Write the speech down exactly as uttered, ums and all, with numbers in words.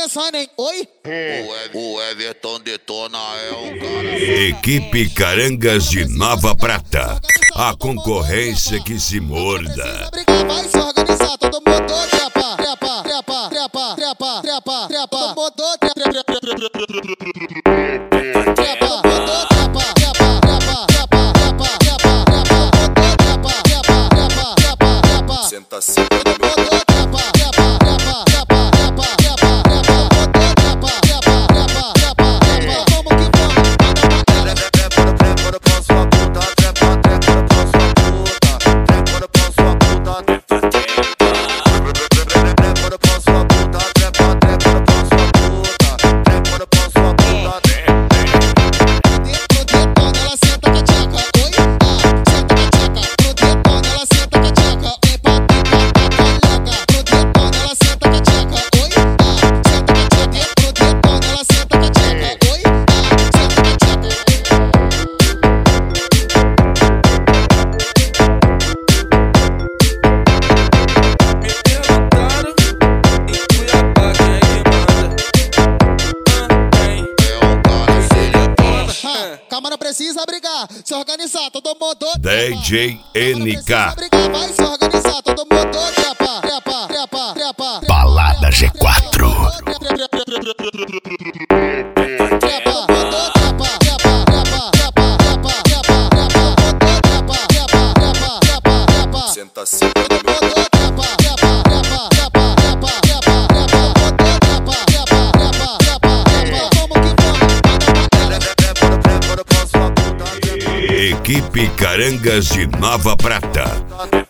começando, hein? Oi? O Everton Detona é um cara. Equipe Carangas de Nova Prata. A concorrência que se morda. Vai se organizar, todo mundo trepa, trepa, trepa, trepa, trepa, trepa, trepa, todo mundo trepa, trepa, trepa, trepa, trepa, senta, senta. Calma, não precisa brigar, se organizar, todo mundo D J N K. Vai se organizar, todo mundo trepa, trepa, trepa, trepa. Balada G quatro. Senta, senta. Equipe Carangas de Nova Prata.